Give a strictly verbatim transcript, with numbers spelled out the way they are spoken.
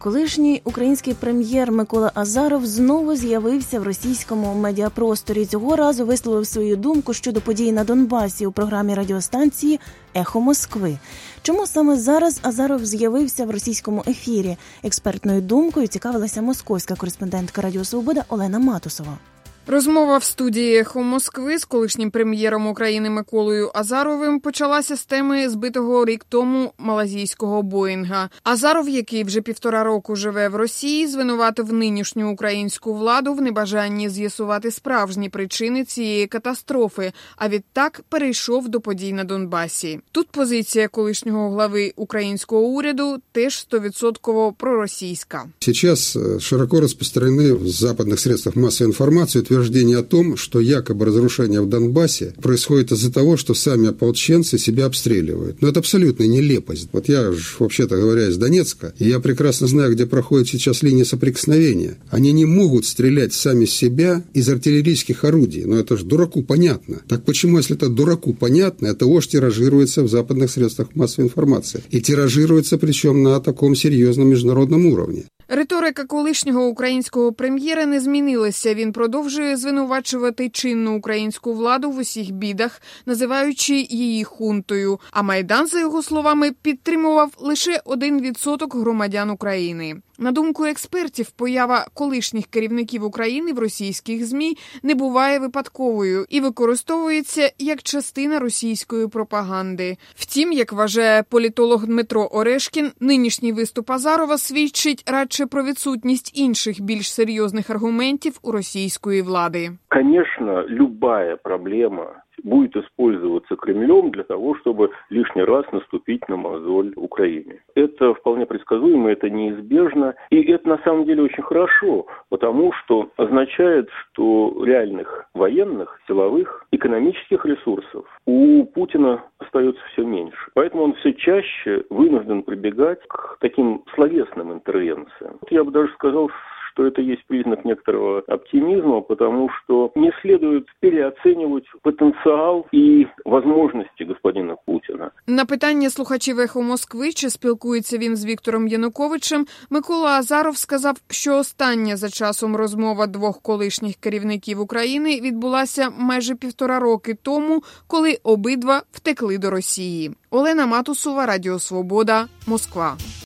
Колишній український прем'єр Микола Азаров знову з'явився в російському медіапросторі. Цього разу висловив свою думку щодо подій на Донбасі у програмі радіостанції «Ехо Москви». Чому саме зараз Азаров з'явився в російському ефірі? Експертною думкою цікавилася московська кореспондентка Радіо Свобода Олена Матусова. Розмова в студії «Ехо Москви» з колишнім прем'єром України Миколою Азаровим почалася з теми збитого рік тому малазійського Боїнга. Азаров, який вже півтора року живе в Росії, звинуватив нинішню українську владу в небажанні з'ясувати справжні причини цієї катастрофи, а відтак перейшов до подій на Донбасі. Тут позиція колишнього глави українського уряду теж стовідсотково проросійська. Сейчас широко распространены в западных средствах массовой информации утверждение о том, что якобы разрушение в Донбассе происходит из-за того, что сами ополченцы себя обстреливают. Но это абсолютная нелепость. Вот я, вообще-то говоря, из Донецка, и я прекрасно знаю, где проходит сейчас линия соприкосновения. Они не могут стрелять сами с себя из артиллерийских орудий. Но это же дураку понятно. Так почему, если это дураку понятно, это ложь тиражируется в западных средствах массовой информации? И тиражируется, причем на таком серьезном международном уровне. Риторика колишнього українського прем'єра не змінилася. Він продовжує звинувачувати чинну українську владу в усіх бідах, називаючи її хунтою. А Майдан, за його словами, підтримував лише один відсоток громадян України. На думку експертів, поява колишніх керівників України в російських ЗМІ не буває випадковою і використовується як частина російської пропаганди. Втім, як вважає політолог Дмитро Орешкін, нинішній виступ Азарова свідчить радше про відсутність інших більш серйозних аргументів у російської влади. Звісно, будь-яка проблема будет использоваться Кремлем для того, чтобы лишний раз наступить на мозоль Украине. Это вполне предсказуемо, это неизбежно, и это на самом деле очень хорошо, потому что означает, что реальных военных, силовых, экономических ресурсов у Путина остается все меньше. Поэтому он все чаще вынужден прибегать к таким словесным интервенциям. Я бы даже сказал, что это есть признак некоторого оптимизма, потому что не следует переоценивать потенциал и возможности господина Путина. На питання слухачів «Ехо Москви», чи спілкується він з Віктором Януковичем, Микола Азаров сказав, що остання за часом розмова двох колишніх керівників України відбулася майже півтора роки тому, коли обидва втекли до Росії. Олена Матусова, Радіо Свобода, Москва.